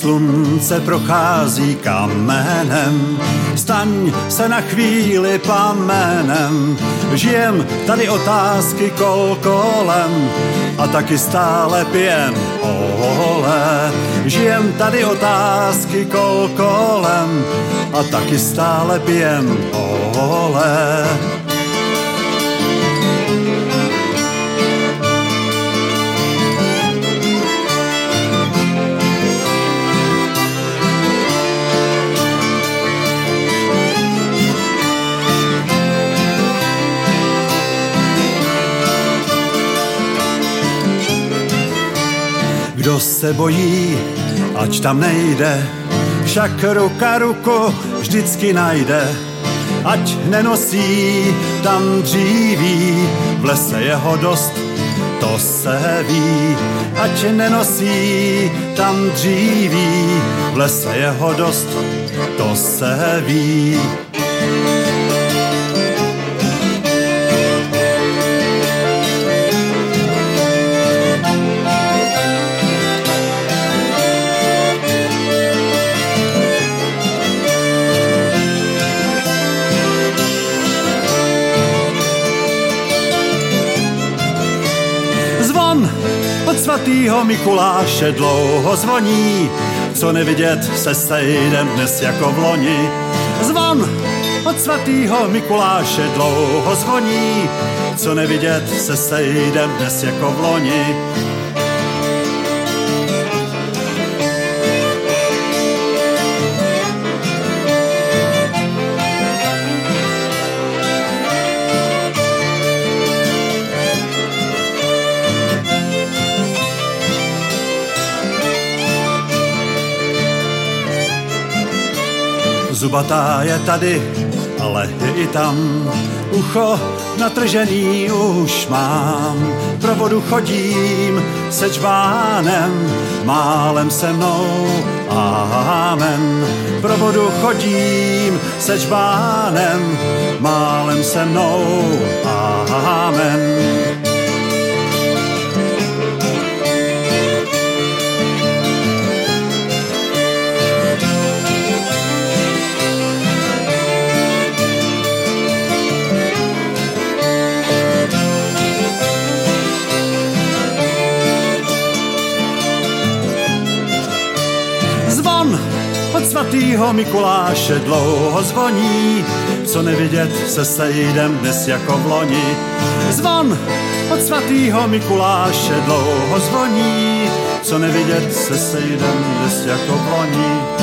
slunce prochází kamenem, staň se na chvíli plamenem. Žijem tady otázky kolem a taky stále pijem ole. Žijem tady otázky kolem a taky stále pijem ole. Kdo se bojí, ať tam nejde, však ruka ruku vždycky najde. Ať nenosí tam dříví, v lese jeho dost, to se ví. Ať nenosí tam dříví, v lese jeho dost, to se ví. Od svatýho Mikuláše dlouho zvoní, co nevidět se sejdem dnes jako v loni. Zvon od svatýho Mikuláše dlouho zvoní, co nevidět se sejdem dnes jako v loni. Zubatá je tady, ale je i tam, ucho natržený už mám. Pro vodu chodím se čbánem, málem se mnou, amen. Pro vodu chodím se čbánem, málem se mnou, amen. Od svatýho Mikuláše dlouho zvoní, co nevidět se sejdem dnes jako v loni. Zvon od svatýho Mikuláše dlouho zvoní, co nevidět se sejdem dnes jako v loni.